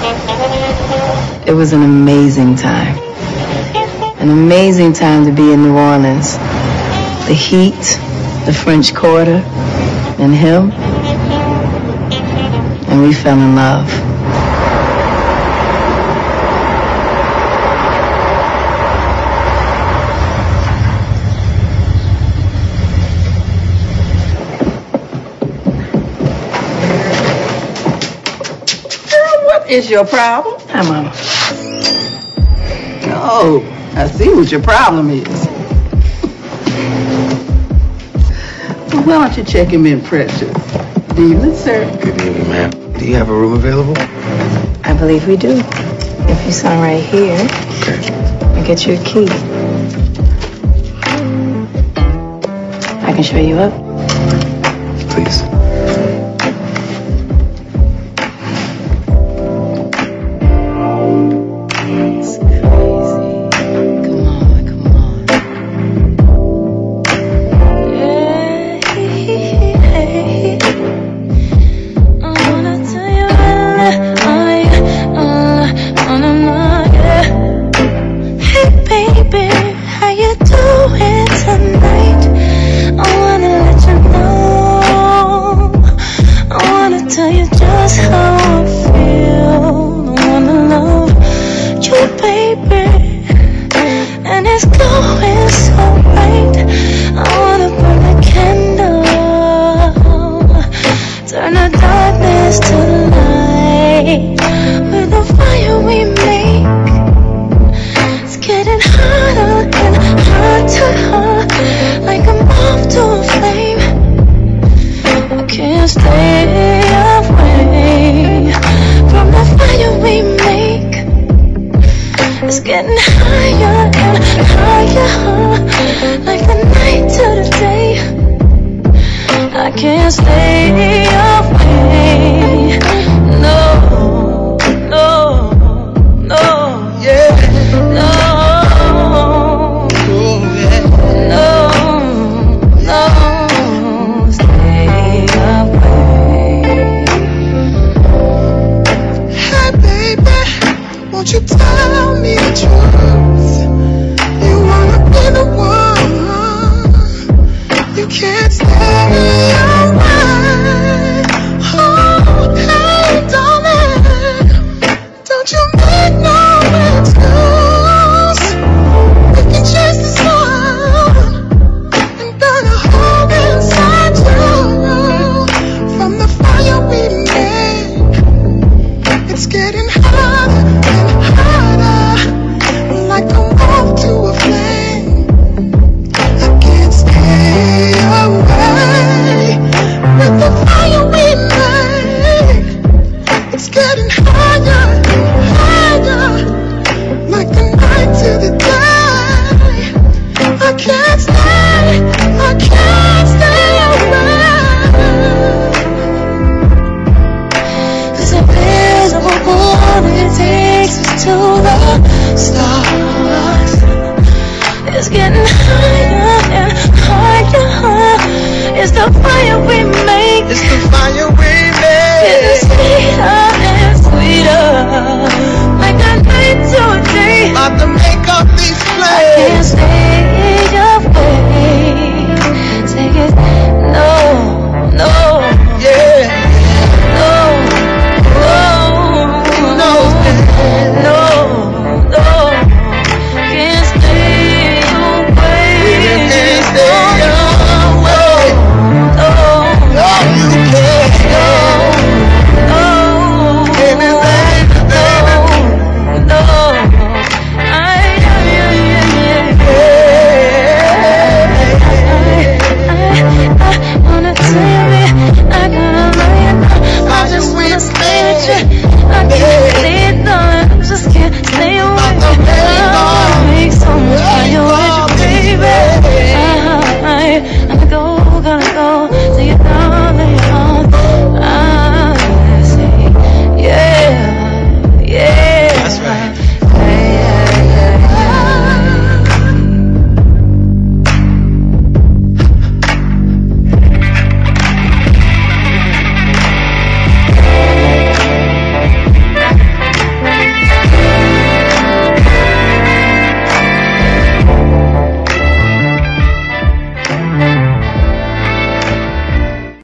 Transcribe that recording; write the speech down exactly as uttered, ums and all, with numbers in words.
It was an amazing time. An amazing time to be in New Orleans. The heat, the French Quarter, and him. And we fell in love. What is your problem? Hi, Mama. Oh, I see what your problem is. Well, why don't you check him in, Precious? Good evening, sir. Good evening, ma'am. Do you have a room available? I believe we do. If you sign right here, Okay. I'll get you a key. I can show you up. Please. It's crazy. Come on, come on. Yeah, I wanna tell you really, I, uh, wanna know, yeah. Hey baby, how you doing tonight? I wanna let you know. I wanna tell you just how I feel. I wanna love you, baby, and it's going so right. I wanna burn a candle, turn the darkness to light. With the fire we make, it's getting hotter and hotter, like a moth to a flame. I can't stay away from the fire we make. It's getting higher and higher, like the night to the day. I can't stay away. No, no, no, Yeah. no, Oh, yeah. no, no. Stay away. Hey, baby, won't you tell me the truth? You wanna be the one. You can't stay away. Oh, hey, darling, don't you make no excuse. We can chase the sun and burn a hole inside you. From the fire we make, it's getting hotter and hotter, like a moth to a flame. I can't stay away with the fire we make. It's getting higher and higher, like the night to the day. I can't stay, I can't stay away. Cause it feels like all it takes is to the stars. It's getting higher and higher. It's the fire we make. It's the fire we It's the make. sweet